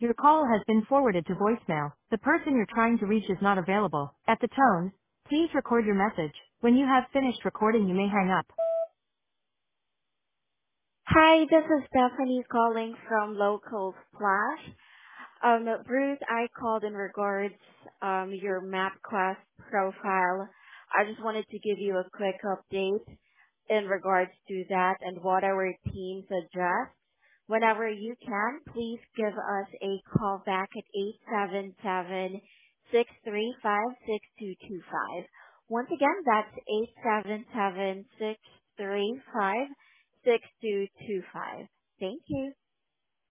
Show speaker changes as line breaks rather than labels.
Your call has been forwarded to voicemail. The person you're trying to reach is not available. At the tone, please record your message. When you have finished recording, you may hang up.
Hi, this is Stephanie calling from Local Splash. Bruce, I called in regards your MapQuest profile. I just wanted to give you a quick update in regards to that and what our team suggests. Whenever you can, please give us a call back at 877-635-6225. Once again, that's 877-635-6225. Thank you.